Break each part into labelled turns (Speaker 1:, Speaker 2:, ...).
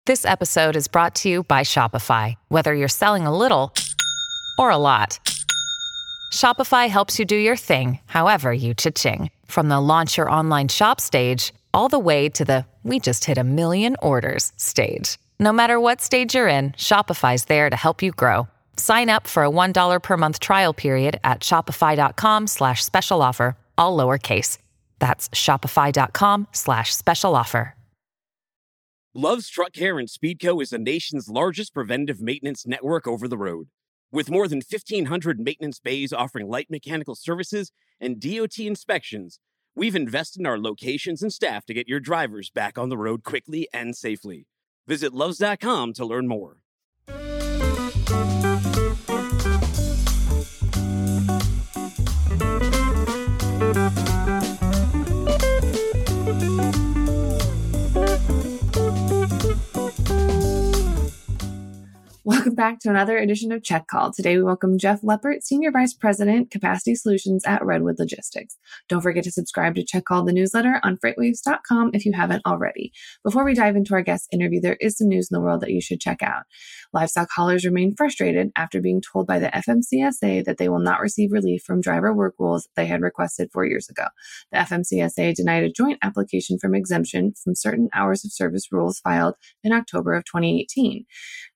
Speaker 1: This episode is brought to you by Shopify. Whether you're selling a little or a lot, Shopify helps you do your thing, however you cha-ching. From the launch your online shop stage, all the way to the we just hit 1 million orders stage. No matter what stage you're in, Shopify's there to help you grow. Sign up for a $1 per month trial period at shopify.com/special offer, all lowercase. That's shopify.com/special offer.
Speaker 2: Love's Truck Care and Speedco is the nation's largest preventative maintenance network over the road. With more than 1,500 maintenance bays offering light mechanical services and DOT inspections, we've invested in our locations and staff to get your drivers back on the road quickly and safely. Visit loves.com to learn more.
Speaker 3: Welcome back to another edition of Check Call. Today we welcome Jeff Leppert, Senior Vice President, Capacity Solutions at Redwood Logistics. Don't forget to subscribe to Check Call, the newsletter, on freightwaves.com if you haven't already. Before we dive into our guest interview, there is some news in the world that you should check out. Livestock haulers remain frustrated after being told by the FMCSA that they will not receive relief from driver work rules they had requested 4 years ago. The FMCSA denied a joint application from exemption from certain hours of service rules filed in October of 2018.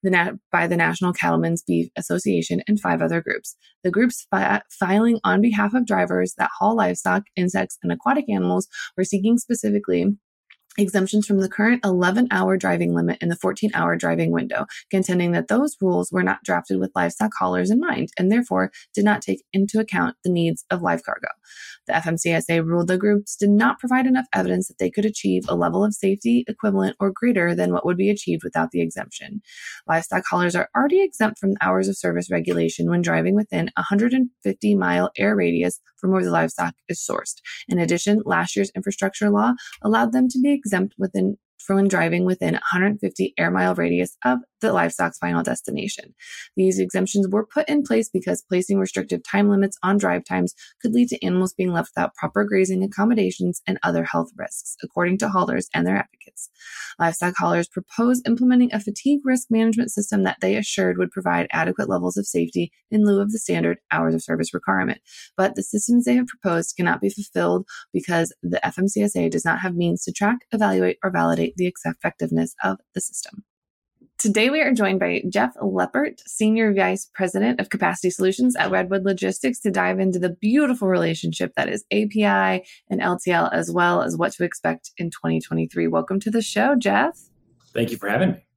Speaker 3: By the National Cattlemen's Beef Association and 5 other groups. The groups filing on behalf of drivers that haul livestock, insects, and aquatic animals were seeking specifically exemptions from the current 11-hour driving limit in the 14-hour driving window, contending that those rules were not drafted with livestock haulers in mind and therefore did not take into account the needs of live cargo. The FMCSA ruled the groups did not provide enough evidence that they could achieve a level of safety equivalent or greater than what would be achieved without the exemption. Livestock haulers are already exempt from the hours of service regulation when driving within a 150-mile air radius from where the livestock is sourced. In addition, last year's infrastructure law allowed them to be exempt when driving within 150 air mile radius of the livestock's final destination. These exemptions were put in place because placing restrictive time limits on drive times could lead to animals being left without proper grazing accommodations and other health risks, according to haulers and their advocates. Livestock haulers proposed implementing a fatigue risk management system that they assured would provide adequate levels of safety in lieu of the standard hours of service requirement. But the systems they have proposed cannot be fulfilled because the FMCSA does not have means to track, evaluate, or validate the effectiveness of the system. Today, we are joined by Jeff Leppert, Senior Vice President of Capacity Solutions at Redwood Logistics, to dive into the beautiful relationship that is API and LTL, as well as what to expect in 2023. Welcome to the show, Jeff.
Speaker 4: Thank you for having me.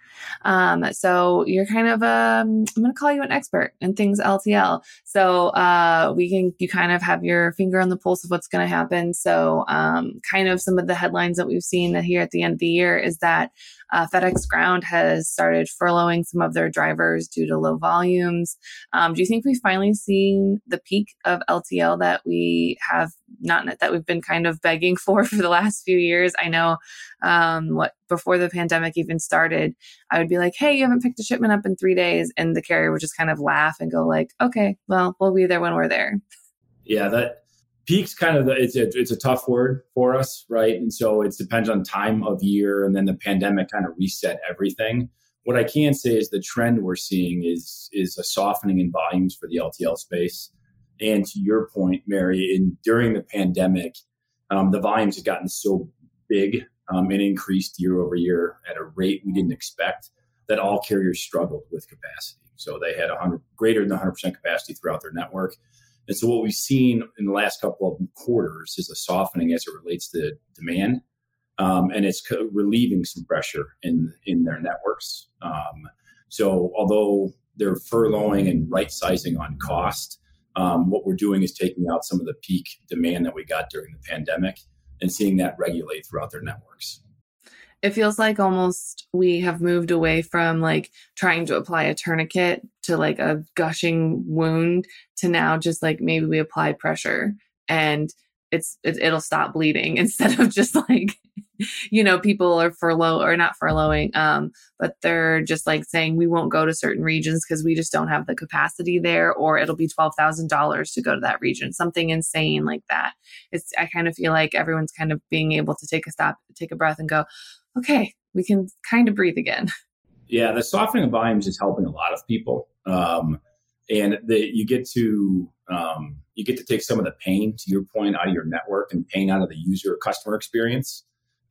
Speaker 3: So you're kind of, I'm going to call you an expert in things LTL. So, you kind of have your finger on the pulse of what's going to happen. So, kind of some of the headlines that we've seen that here at the end of the year is that, FedEx Ground has started furloughing some of their drivers due to low volumes. Do you think we've finally seen the peak of LTL that we've been kind of begging for the last few years? I know, before the pandemic even started, I would be like, hey, you haven't picked a shipment up in 3 days. And the carrier would just kind of laugh and go like, okay, well, we'll be there when we're there.
Speaker 4: Yeah, that peak's kind of, it's a tough word for us, right? And so it depends on time of year, and then the pandemic kind of reset everything. What I can say is the trend we're seeing is a softening in volumes for the LTL space. And to your point, Mary, during the pandemic, the volumes have gotten so big and increased year over year at a rate we didn't expect that all carriers struggled with capacity. So they had greater than 100% capacity throughout their network. And so what we've seen in the last couple of quarters is a softening as it relates to demand, and it's relieving some pressure in their networks. So although they're furloughing and right-sizing on cost, what we're doing is taking out some of the peak demand that we got during the pandemic and seeing that regulate throughout their networks.
Speaker 3: It feels like almost we have moved away from like trying to apply a tourniquet to like a gushing wound to now just like maybe we apply pressure and it'll stop bleeding instead of just like, people are not furloughing, but they're just like saying we won't go to certain regions because we just don't have the capacity there, or it'll be $12,000 to go to that region, something insane like that. I kind of feel like everyone's kind of being able to take a breath and go, okay, we can kind of breathe again.
Speaker 4: Yeah, the softening of volumes is helping a lot of people. And you get to take some of the pain, to your point, out of your network and pain out of the user or customer experience.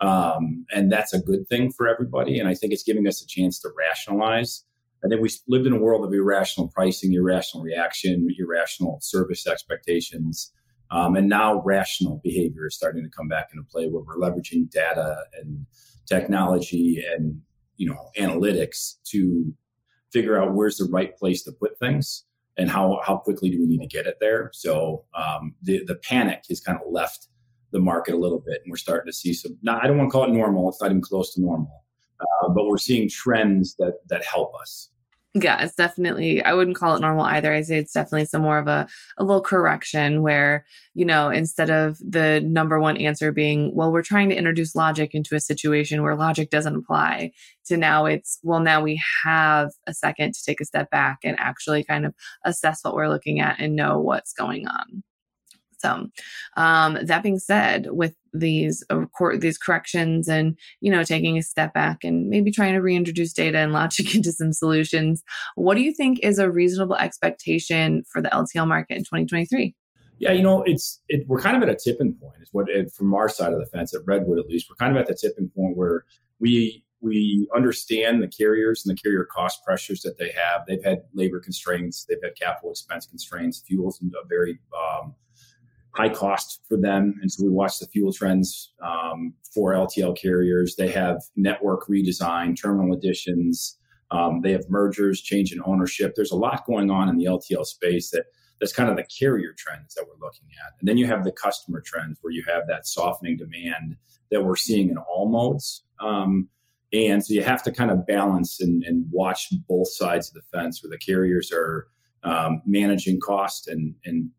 Speaker 4: And that's a good thing for everybody. And I think it's giving us a chance to rationalize. I think we lived in a world of irrational pricing, irrational reaction, irrational service expectations. And now rational behavior is starting to come back into play, where we're leveraging data and technology and analytics to figure out where's the right place to put things and how quickly do we need to get it there. So the panic has kind of left the market a little bit, and we're starting to see some. I don't want to call it normal; it's not even close to normal, but we're seeing trends that help us.
Speaker 3: Yeah, it's definitely, I wouldn't call it normal either. I'd say it's definitely some more of a little correction where, instead of the number one answer being, well, we're trying to introduce logic into a situation where logic doesn't apply, to now it's, well, now we have a second to take a step back and actually kind of assess what we're looking at and know what's going on. So that being said, with these corrections and, taking a step back and maybe trying to reintroduce data and logic into some solutions, what do you think is a reasonable expectation for the LTL market in 2023?
Speaker 4: Yeah, we're kind of at a tipping point. From our side of the fence at Redwood, at least, we're kind of at the tipping point where we understand the carriers and the carrier cost pressures that they have. They've had labor constraints, they've had capital expense constraints, fuel's a very high cost for them. And so we watch the fuel trends for LTL carriers. They have network redesign, terminal additions. They have mergers, change in ownership. There's a lot going on in the LTL space that's kind of the carrier trends that we're looking at. And then you have the customer trends where you have that softening demand that we're seeing in all modes. And so you have to kind of balance and watch both sides of the fence, where the carriers are managing cost and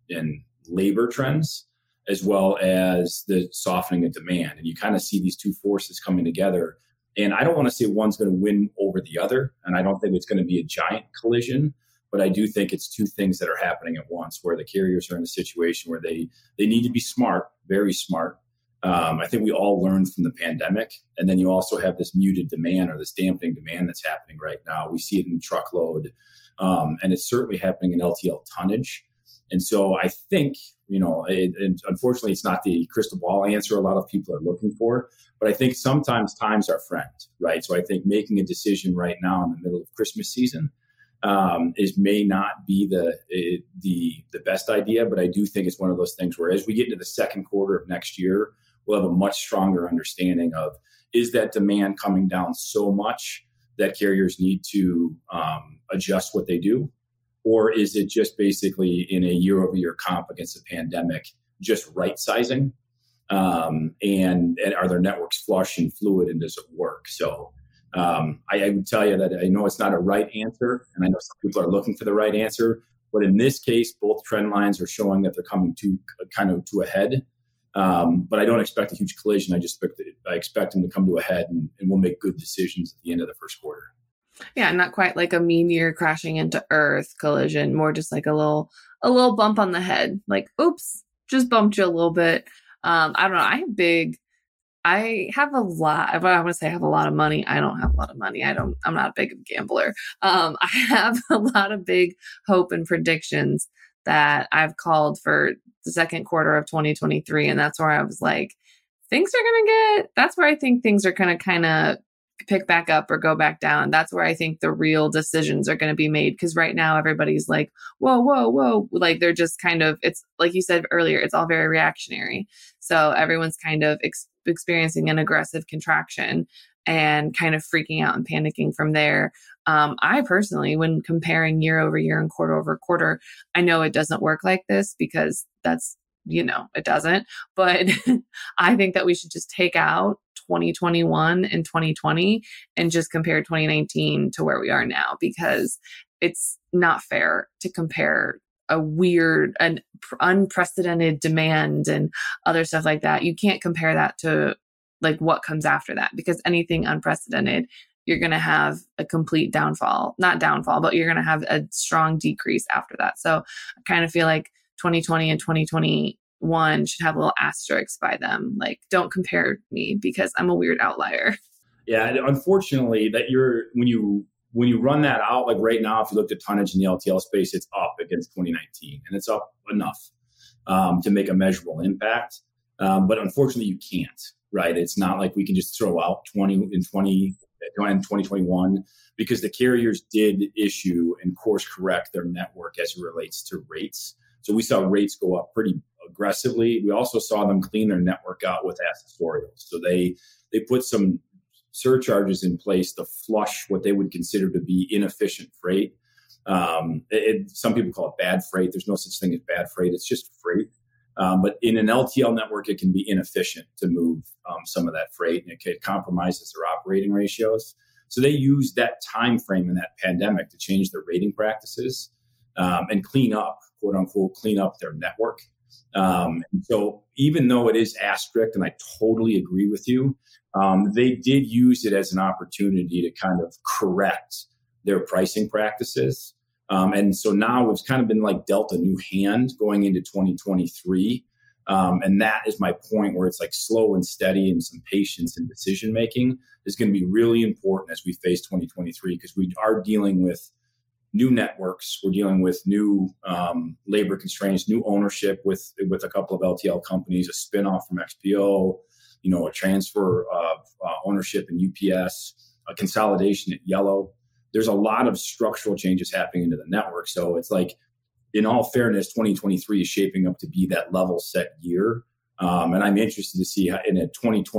Speaker 4: labor trends, as well as the softening of demand. And you kind of see these two forces coming together. And I don't want to say one's going to win over the other. And I don't think it's going to be a giant collision, but I do think it's two things that are happening at once, where the carriers are in a situation where they need to be smart, very smart. I think we all learned from the pandemic. And then you also have this muted demand, or this dampening demand that's happening right now. We see it in truckload, and it's certainly happening in LTL tonnage. And so I think, and unfortunately, it's not the crystal ball answer a lot of people are looking for, but I think sometimes time's our friend, right? So I think making a decision right now in the middle of Christmas season may not be the best idea, but I do think it's one of those things where, as we get into the second quarter of next year, we'll have a much stronger understanding of, is that demand coming down so much that carriers need to adjust what they do? Or is it just basically in a year-over-year comp against the pandemic, just right-sizing? And are their networks flush and fluid, and does it work? So I would tell you that I know it's not a right answer, and I know some people are looking for the right answer. But in this case, both trend lines are showing that they're coming to a head. But I don't expect a huge collision. I expect them to come to a head, and we'll make good decisions at the end of the first quarter.
Speaker 3: Yeah, not quite like a meteor crashing into Earth collision, more just like a little bump on the head. Like, oops, just bumped you a little bit. I don't know. I have a lot. I want to say I have a lot of money. I don't have a lot of money. I'm not a big gambler. I have a lot of big hope and predictions that I've called for the second quarter of 2023. And that's where I was like, that's where I think things are going to kind of pick back up or go back down. That's where I think the real decisions are going to be made. Because right now everybody's like, whoa. Like they're just kind of, it's like you said earlier, it's all very reactionary. So everyone's kind of experiencing an aggressive contraction and kind of freaking out and panicking from there. I personally, when comparing year over year and quarter over quarter, I know it doesn't work like this because that's, it doesn't. But I think that we should just take out 2021 and 2020 and just compare 2019 to where we are now, because it's not fair to compare a weird and unprecedented demand and other stuff like that. You can't compare that to like what comes after that, because anything unprecedented, you're going to have a complete not downfall, but you're going to have a strong decrease after that. So I kind of feel like 2020 and 2021 should have a little asterisk by them. Like, don't compare me because I'm a weird outlier.
Speaker 4: Yeah, unfortunately, when you run that out, like right now, if you looked at tonnage in the LTL space, it's up against 2019, and it's up enough to make a measurable impact. But unfortunately, you can't. Right? It's not like we can just throw out 2021 because the carriers did issue and course correct their network as it relates to rates. So we saw rates go up pretty aggressively. We also saw them clean their network out with accessorials. So they put some surcharges in place to flush what they would consider to be inefficient freight. Some people call it bad freight. There's no such thing as bad freight. It's just freight. But in an LTL network, it can be inefficient to move some of that freight, and it compromises their operating ratios. So they used that time frame in that pandemic to change their rating practices and clean up, quote unquote, clean up their network. And so even though it is asterisk, and I totally agree with you, they did use it as an opportunity to kind of correct their pricing practices. And so now it's kind of been like dealt a new hand going into 2023. And that is my point, where it's like slow and steady and some patience in decision making is going to be really important as we face 2023, because we are dealing with new networks. We're dealing with new labor constraints, new ownership with a couple of LTL companies, a spinoff from XPO, a transfer of ownership in UPS, a consolidation at Yellow. There's a lot of structural changes happening into the network. So it's like, in all fairness, 2023 is shaping up to be that level set year. And I'm interested to see how in a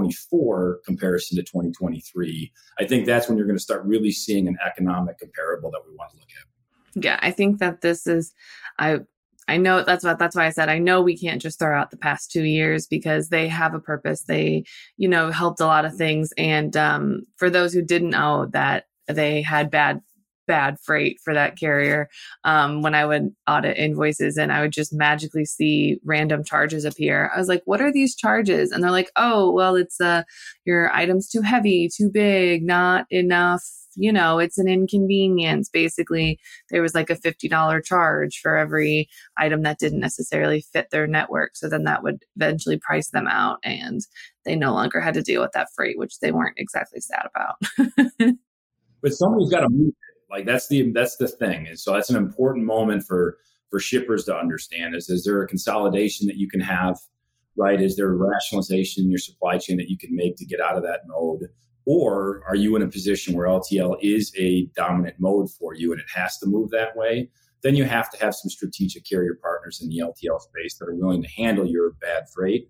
Speaker 4: 2024 comparison to 2023, I think that's when you're going to start really seeing an economic comparable that we want to look at.
Speaker 3: Yeah, I think that this is, I know that's why I said, I know we can't just throw out the past 2 years because they have a purpose. They, helped a lot of things. And for those who didn't know that they had bad freight for that carrier, when I would audit invoices and I would just magically see random charges appear. I was like, what are these charges? And they're like, oh, well, it's your item's too heavy, too big, not enough. It's an inconvenience. Basically, there was like a $50 charge for every item that didn't necessarily fit their network. So then that would eventually price them out, and they no longer had to deal with that freight, which they weren't exactly sad about.
Speaker 4: But somebody's got to move it. Like that's the thing. And so that's an important moment for shippers to understand is there a consolidation that you can have, right? Is there a rationalization in your supply chain that you can make to get out of that mode? Or are you in a position where LTL is a dominant mode for you and it has to move that way? Then you have to have some strategic carrier partners in the LTL space that are willing to handle your bad freight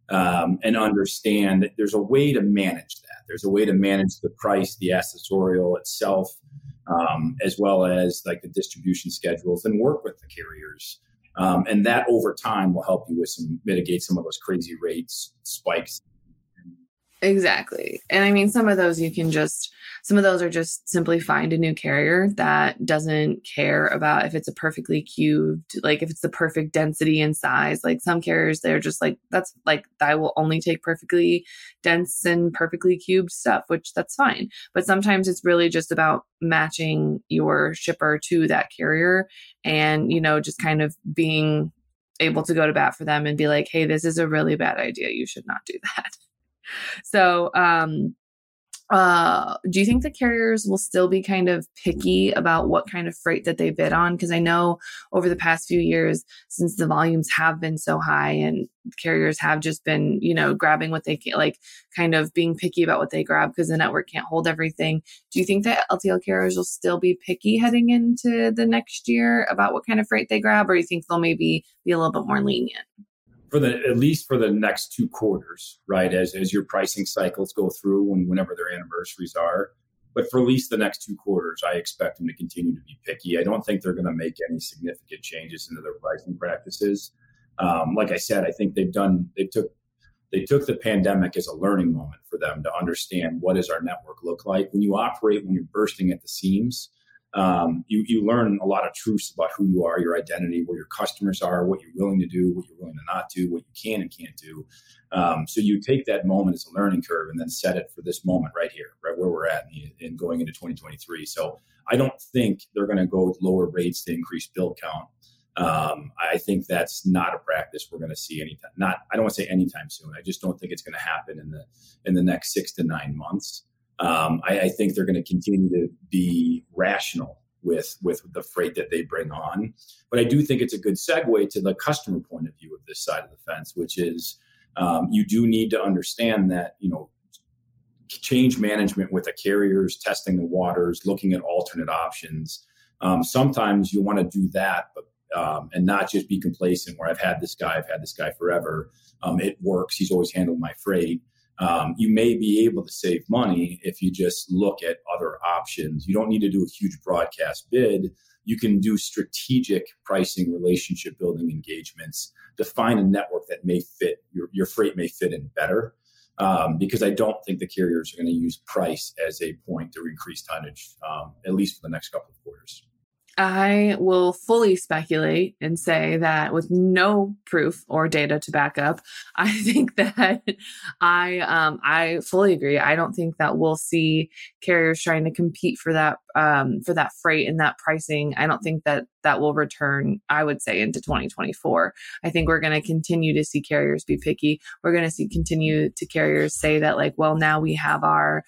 Speaker 4: and understand that there's a way to manage that. There's a way to manage the price, the accessorial itself, as well as like the distribution schedules, and work with the carriers. And that over time will help you mitigate some of those crazy rates spikes.
Speaker 3: Exactly. And I mean, some of those are just simply find a new carrier that doesn't care about if it's a perfectly cubed, like if it's the perfect density and size. Like some carriers, they're just like, that's like, I will only take perfectly dense and perfectly cubed stuff, which that's fine. But sometimes it's really just about matching your shipper to that carrier and, just kind of being able to go to bat for them and be like, hey, this is a really bad idea. You should not do that. So, do you think the carriers will still be kind of picky about what kind of freight that they bid on? Because I know over the past few years, since the volumes have been so high and carriers have just been, grabbing what they can, like kind of being picky about what they grab because the network can't hold everything. Do you think that LTL carriers will still be picky heading into the next year about what kind of freight they grab? Or do you think they'll maybe be a little bit more lenient?
Speaker 4: At least for the next 2 quarters, right? As your pricing cycles go through whenever their anniversaries are. But for at least the next 2 quarters, I expect them to continue to be picky. I don't think they're going to make any significant changes into their pricing practices. Like I said, I think they took the pandemic as a learning moment for them to understand what does our network look like. When you're bursting at the seams, you learn a lot of truths about who you are, your identity, where your customers are, what you're willing to do, what you're willing to not do, what you can and can't do. So you take that moment as a learning curve and then set it for this moment right here, right where we're at in going into 2023. So I don't think they're going to go with lower rates to increase bill count. I think that's not a practice we're going to see anytime. I don't want to say anytime soon. I just don't think it's going to happen in the next 6 to 9 months. I think they're going to continue to be rational with the freight that they bring on. But I do think it's a good segue to the customer point of view of this side of the fence, which is you do need to understand that, change management with the carriers, testing the waters, looking at alternate options. Sometimes you want to do that, but and not just be complacent where I've had this guy forever. It works. He's always handled my freight. You may be able to save money if you just look at other options. You don't need to do a huge broadcast bid. You can do strategic pricing, relationship building engagements to find a network that may fit, your freight may fit in better. Because I don't think the carriers are going to use price as a point to increase tonnage, at least for the next couple of quarters.
Speaker 3: I will fully speculate and say that with no proof or data to back up, I think that I fully agree. I don't think that we'll see carriers trying to compete for that freight and that pricing. I don't think that will return, I would say, into 2024. I think we're going to continue to see carriers be picky. We're going to continue to carriers say that now we have our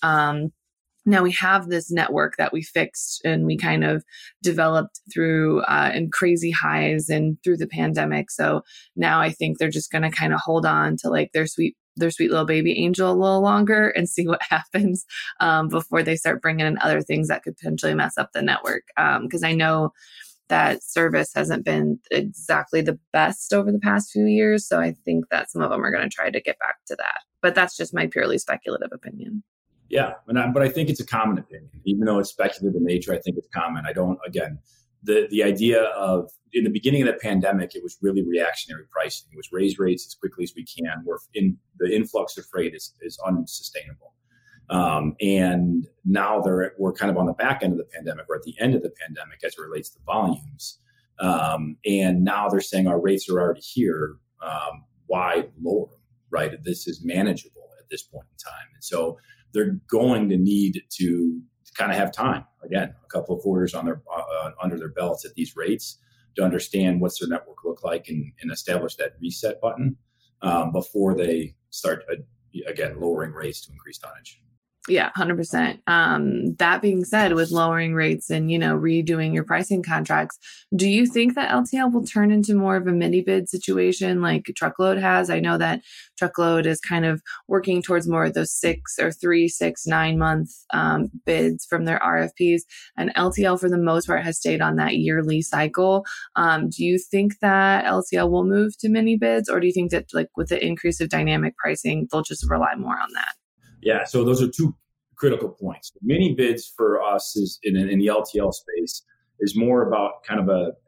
Speaker 3: now we have this network that we fixed and we kind of developed through in crazy highs and through the pandemic. So now I think they're just going to kind of hold on to their sweet little baby angel a little longer and see what happens before they start bringing in other things that could potentially mess up the network. Because I know that service hasn't been exactly the best over the past few years. So I think that some of them are going to try to get back to that. But that's just my purely speculative opinion.
Speaker 4: Yeah, but I think it's a common opinion. Even though it's speculative in nature, I think it's common. The idea of, in the beginning of the pandemic, it was really reactionary pricing. It was raise rates as quickly as we can. The influx of freight is unsustainable. And now we're kind of on the back end of the pandemic, or at the end of the pandemic as it relates to volumes. And now they're saying our rates are already here. Why lower them, right? This is manageable at this point in time. And so they're going to need to kind of have time, again, a couple of quarters on under their belts at these rates to understand what's their network look like and establish that reset button before they start, again, lowering rates to increase tonnage.
Speaker 3: Yeah, 100%. That being said, with lowering rates and, redoing your pricing contracts, do you think that LTL will turn into more of a mini bid situation like truckload has? I know that truckload is kind of working towards more of those 9 month bids from their RFPs, and LTL for the most part has stayed on that yearly cycle. Do you think that LTL will move to mini bids, or do you think that with the increase of dynamic pricing, they'll just rely more on that?
Speaker 4: Yeah, so those are two critical points. Mini bids for us is in the LTL space is more about kind of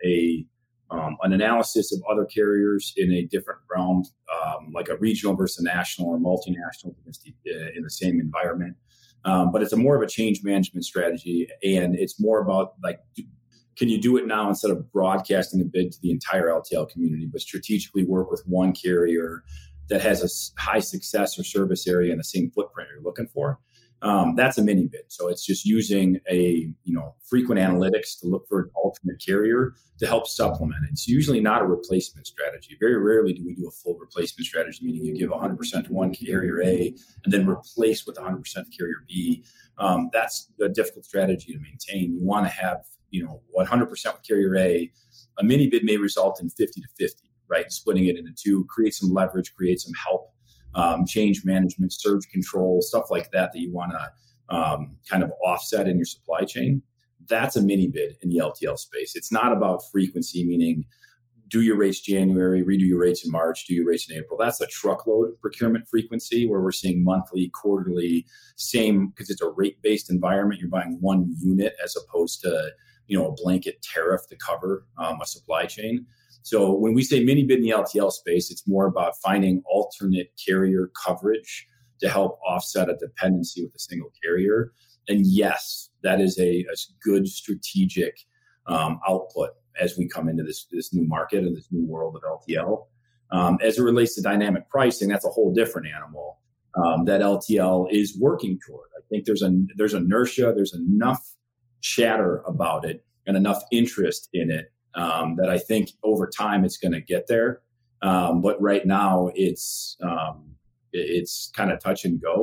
Speaker 4: an analysis of other carriers in a different realm, like a regional versus a national or multinational in the same environment. But it's more of a change management strategy, and it's more about can you do it now instead of broadcasting a bid to the entire LTL community, but strategically work with one carrier that has a high success or service area in the same footprint you're looking for. That's a mini bid. So it's just using frequent analytics to look for an alternate carrier to help supplement it. It's usually not a replacement strategy. Very rarely do we do a full replacement strategy, meaning you give 100% to one carrier A and then replace with 100% to carrier B. That's a difficult strategy to maintain. You want to have 100% with carrier A. A mini bid may result in 50 to 50. Right, splitting it into two, create some leverage, create some help, change management, surge control, stuff like that you want to kind of offset in your supply chain. That's a mini bid in the LTL space. It's not about frequency, meaning do your rates January, redo your rates in March, do your rates in April. That's a truckload procurement frequency where we're seeing monthly, quarterly, same, because it's a rate-based environment. You're buying one unit as opposed to a blanket tariff to cover a supply chain. So when we say mini bid in the LTL space, it's more about finding alternate carrier coverage to help offset a dependency with a single carrier. And yes, that is a good strategic output as we come into this new market and this new world of LTL. As it relates to dynamic pricing, that's a whole different animal that LTL is working toward. I think there's inertia, there's enough chatter about it and enough interest in it that I think over time it's going to get there. But right now it's kind of touch and go.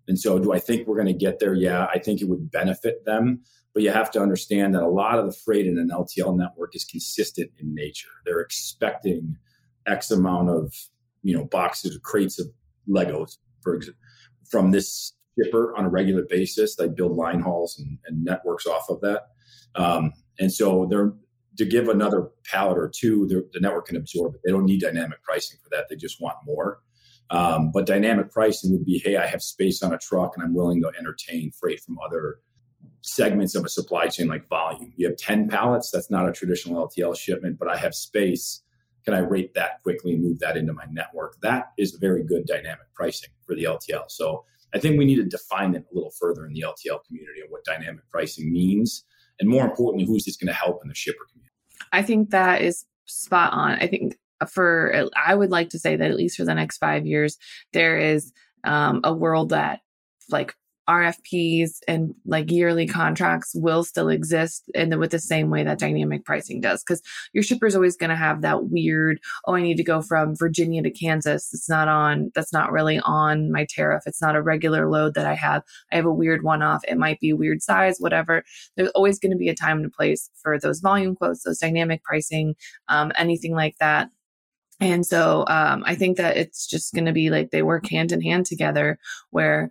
Speaker 4: And so do I think we're going to get there? Yeah, I think it would benefit them. But you have to understand that a lot of the freight in an LTL network is consistent in nature. They're expecting X amount of, boxes or crates of Legos, for example, from this shipper on a regular basis. They build line hauls and networks off of that. And so to give another pallet or two, the network can absorb it. They don't need dynamic pricing for that. They just want more. But dynamic pricing would be, hey, I have space on a truck and I'm willing to entertain freight from other segments of a supply chain like volume. You have 10 pallets. That's not a traditional LTL shipment, but I have space. Can I rate that quickly and move that into my network? That is very good dynamic pricing for the LTL. So I think we need to define it a little further in the LTL community of what dynamic pricing means. And more importantly, who's this going to help in the shipper community?
Speaker 3: I think that is spot on. I think I would like to say that at least for the next 5 years, there is a world that like RFPs and like yearly contracts will still exist and with the same way that dynamic pricing does. Because your shipper is always going to have that weird, I need to go from Virginia to Kansas. That's not really on my tariff. It's not a regular load that I have. I have a weird one-off. It might be a weird size, whatever. There's always going to be a time and a place for those volume quotes, those dynamic pricing, anything like that. And so I think that it's just going to be like they work hand in hand together where,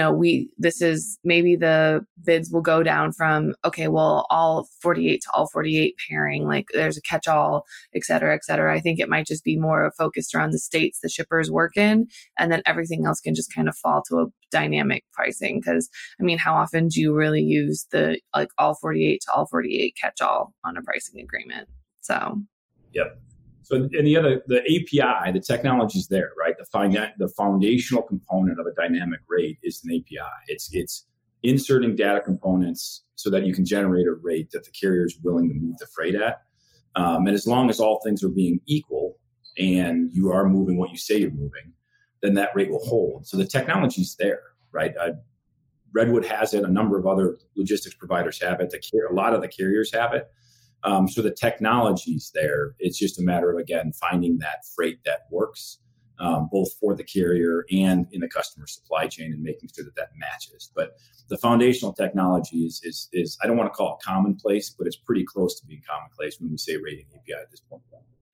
Speaker 3: this is maybe the bids will go down from, okay, well, all 48 to all 48 pairing, like there's a catch-all, et cetera, et cetera. I think it might just be more focused around the states the shippers work in, and then everything else can just kind of fall to a dynamic pricing. Because, how often do you really use the like all 48 to all 48 catch-all on a pricing agreement? So,
Speaker 4: yep. So, and the API, the technology is there, right? The foundational component of a dynamic rate is an API. It's inserting data components so that you can generate a rate that the carrier is willing to move the freight at. And as long as all things are being equal and you are moving what you say you're moving, then that rate will hold. So the technology is there, right? Redwood has it. A number of other logistics providers have it. A lot of the carriers have it. So the technology's there. It's just a matter of, again, finding that freight that works, both for the carrier and in the customer supply chain and making sure that matches. But the foundational technology is I don't want to call it commonplace, but it's pretty close to being commonplace when we say rating API at this point.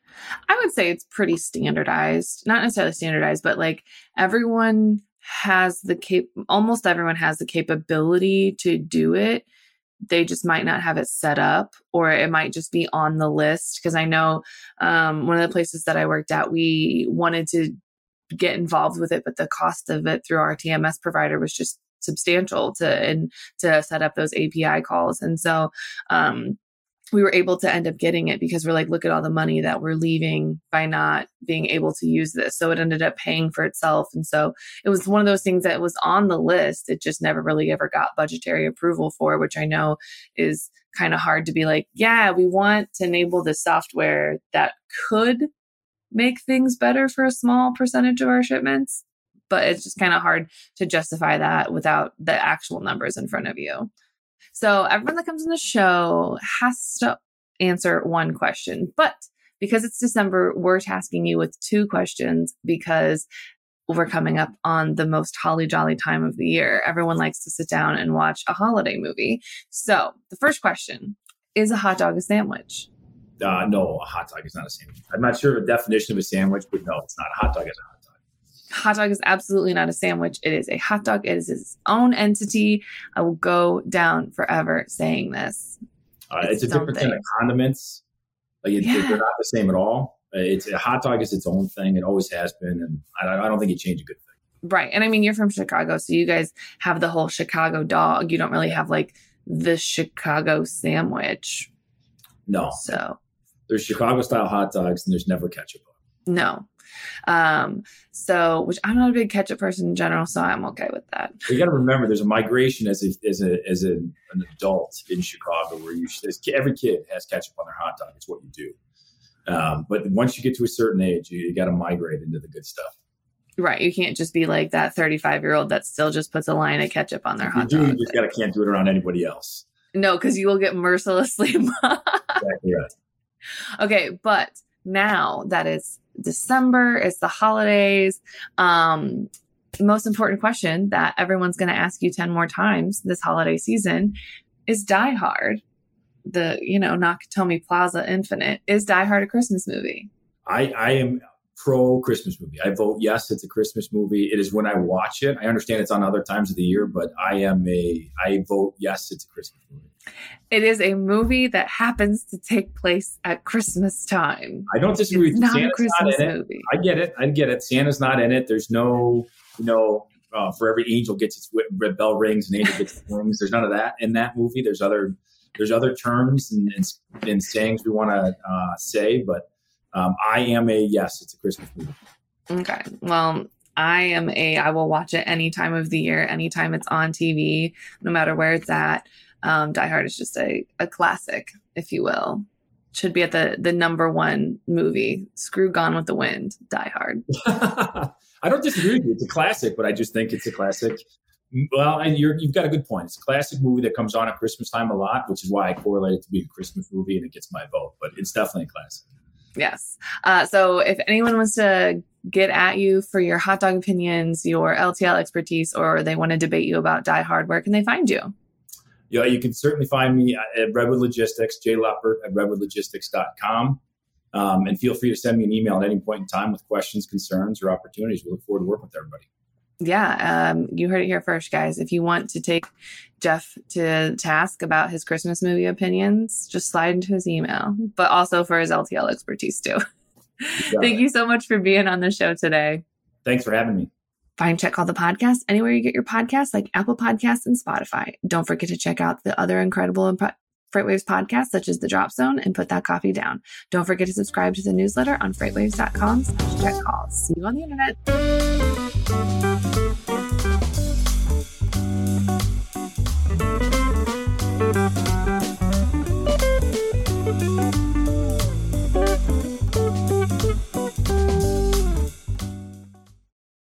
Speaker 3: I would say it's pretty standardized, not necessarily standardized, but like everyone has almost everyone has the capability to do it. They just might not have it set up, or it might just be on the list. Because I know one of the places that I worked at, we wanted to get involved with it, but the cost of it through our TMS provider was just substantial to set up those API calls. And so we were able to end up getting it because we're like, look at all the money that we're leaving by not being able to use this. So it ended up paying for itself. And so it was one of those things that was on the list. It just never really ever got budgetary approval for, which I know is kind of hard to be like, yeah, we want to enable this software that could make things better for a small percentage of our shipments. But it's just kind of hard to justify that without the actual numbers in front of you. So everyone that comes on the show has to answer one question. But because it's December, we're tasking you with 2 questions because we're coming up on the most holly jolly time of the year. Everyone likes to sit down and watch a holiday movie. So the first question, is a hot dog a sandwich?
Speaker 4: No, a hot dog is not a sandwich. I'm not sure of the definition of a sandwich, but no, it's not. A hot dog is a hot dog.
Speaker 3: Hot dog is absolutely not a sandwich. It is a hot dog. It is its own entity. I will go down forever saying this.
Speaker 4: It's a different kind of condiments. They're not the same at all. A hot dog is its own thing. It always has been. And I don't think it changed a good thing.
Speaker 3: Right. And you're from Chicago, so you guys have the whole Chicago dog. You don't really have like the Chicago sandwich.
Speaker 4: No.
Speaker 3: So
Speaker 4: there's Chicago style hot dogs and there's never ketchup on them.
Speaker 3: No. Which I'm not a big ketchup person in general, so I'm okay with that.
Speaker 4: You got to remember, there's a migration as an adult in Chicago where every kid has ketchup on their hot dog. It's what you do. But once you get to a certain age, you got to migrate into the good stuff.
Speaker 3: Right. You can't just be like that 35-year-old that still just puts a line of ketchup on their hot dog.
Speaker 4: You just can't do it around anybody else.
Speaker 3: No, because you will get mercilessly mocked.
Speaker 4: Exactly right.
Speaker 3: Okay, but now that it's December, it's the holidays. most important question that everyone's going to ask you 10 more times this holiday season is Die Hard, the, Nakatomi Plaza Infinite. Is Die Hard a Christmas movie?
Speaker 4: I am pro Christmas movie. I vote yes, it's a Christmas movie. It is when I watch it. I understand it's on other times of the year, but I vote yes, it's a Christmas movie.
Speaker 3: It is a movie that happens to take place at Christmas time.
Speaker 4: I don't disagree with you.
Speaker 3: Santa's not a Christmas movie.
Speaker 4: I get it. Santa's not in it. There's no, for every angel gets its bell rings and angel gets its wings. There's none of that in that movie. There's other terms and sayings we want to say, but I am a yes, it's a Christmas movie.
Speaker 3: Okay. Well, I will watch it any time of the year, anytime it's on TV, no matter where it's at. Die Hard is just a classic, if you will. Should be at the number one movie. Screw Gone with the Wind, Die Hard.
Speaker 4: I don't disagree with you. It's a classic, but I just think it's a classic. Well, and you've got a good point. It's a classic movie that comes on at Christmas time a lot, which is why I correlate it to being a Christmas movie, and it gets my vote. But it's definitely a classic.
Speaker 3: Yes. So if anyone wants to get at you for your hot dog opinions, your LTL expertise, or they want to debate you about Die Hard, where can they find you?
Speaker 4: Yeah, you can certainly find me at Redwood Logistics, jleppert@redwoodlogistics.com. And feel free to send me an email at any point in time with questions, concerns, or opportunities. We look forward to working with everybody.
Speaker 3: Yeah, you heard it here first, guys. If you want to take Jeff to task about his Christmas movie opinions, just slide into his email, but also for his LTL expertise too. Thank you so much for being on the show today.
Speaker 4: Thanks for having me.
Speaker 3: Find Check Call the Podcast anywhere you get your podcasts, like Apple Podcasts and Spotify. Don't forget to check out the other incredible FreightWaves podcasts, such as The Drop Zone and Put That Coffee Down. Don't forget to subscribe to the newsletter on freightwaves.com/checkcalls. See you on the internet.